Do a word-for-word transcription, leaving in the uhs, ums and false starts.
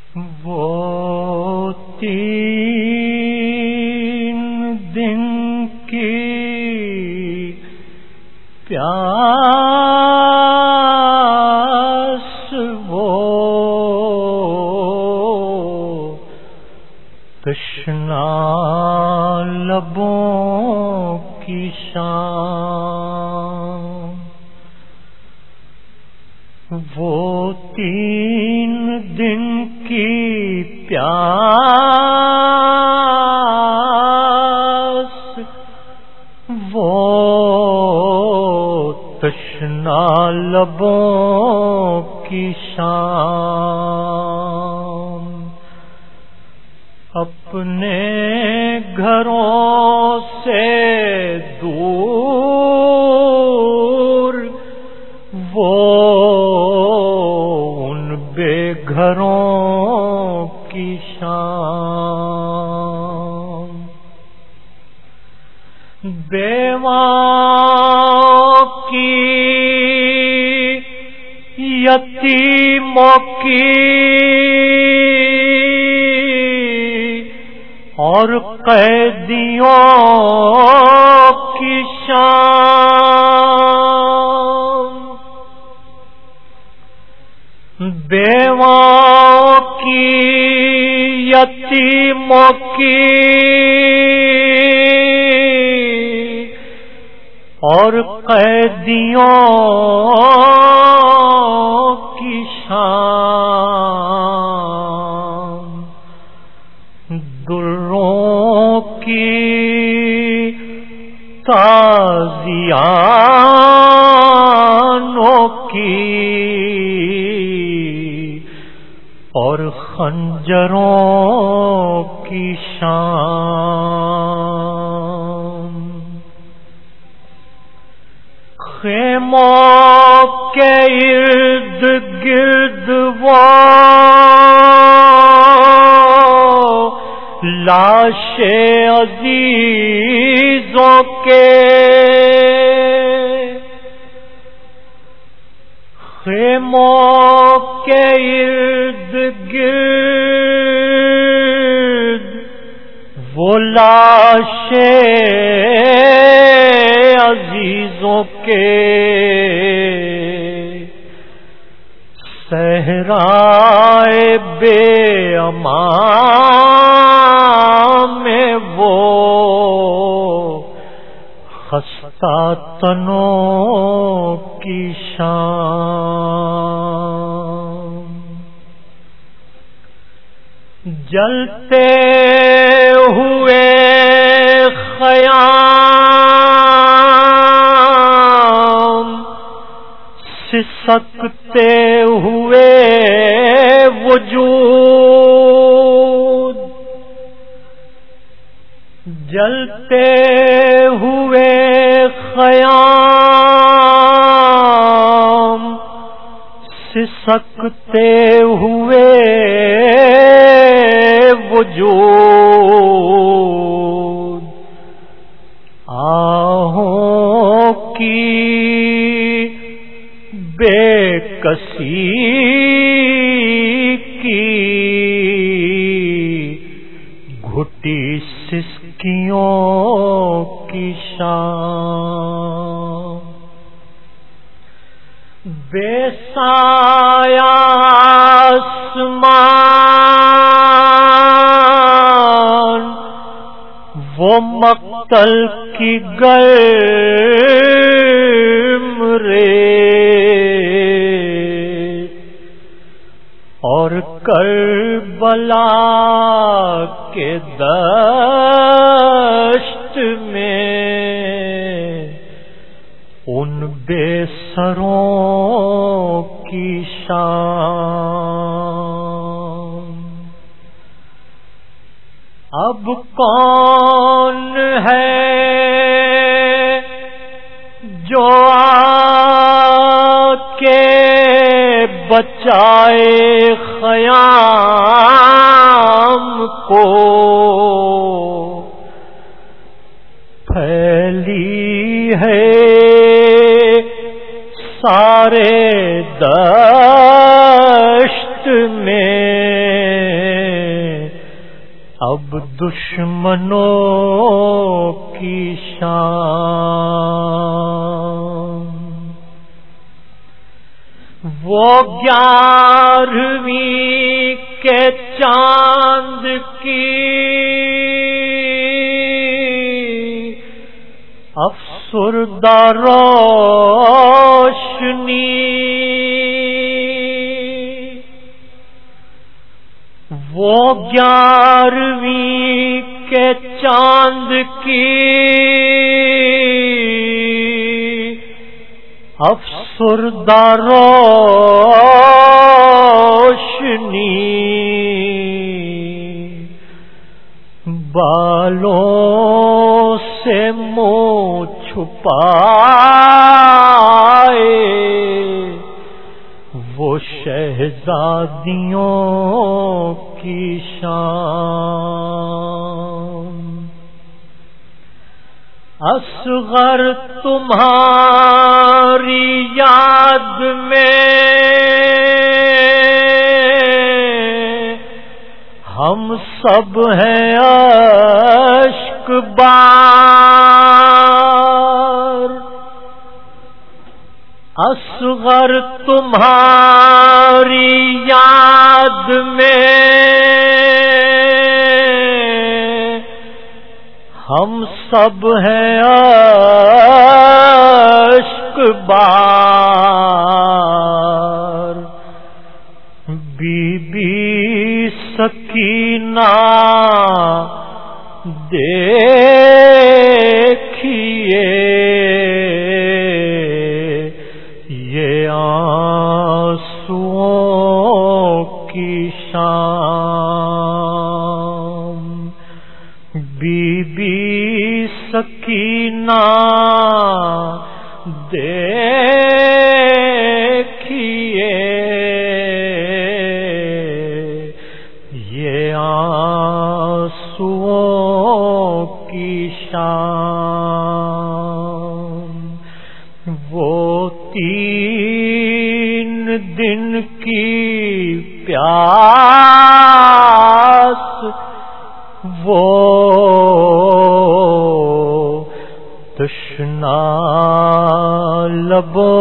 وہ تین دن کی پیاس وہ تشنا لبوں کی شام، وہ تین دن کی پیاس وہ تشنا لبوں کی شام، اپنے گھروں سے دور وہ ان بے گھروں کی شام، بیواں کی یتیموں کی اور قیدیوں کی شام، بیواں کی یتیموں کی اور قیدیوں کی شام، دروں کی تازیانوں کی اور خنجروں کی شام، خیموں کے ارد گرد وہ لاشیں عزیزوں کے، خیموں کے ارد گرد وہ لاشیں عزیزوں کے، صحرائے بے امان میں وہ خستہ تنوں کی شام، جلتے ہوئے خیام، سسکتے ہوئے وجود، جلتے ہوئے خیام، سسکتے ہوئے وجود، آہوں کی بے کسی کی گھٹی سسکیوں کی شام، بے سایہ آسمان وہ مقتل کی گرم ریت اور کربلا کے دشت میں ان بے سروں کی شام، اب کون ہے جو آ کے بچائے خیام کو، پھیلی ہے سارے دشت میں دشمنوں کی شان، وہ گیارہویں کے چاند کی افسردہ روشنی، وہ گیارہویں کے چاند کی افسردہ روشنی، بالوں سے منہ چھپائے وہ شہزادیوں کی شان، اصغر تمہاری یاد میں ہم سب ہیں اشک بار، اصغر تمہاری یاد میں ہم سب ہیں اشک بار، بی بی سکینہ دیکھیے یہ آنسوؤں کی شام، بی بی سکینہ دیکھیے یہ آنسوؤں کی شام، وہ تین دن کی پیاس، وہ تشنا لبوں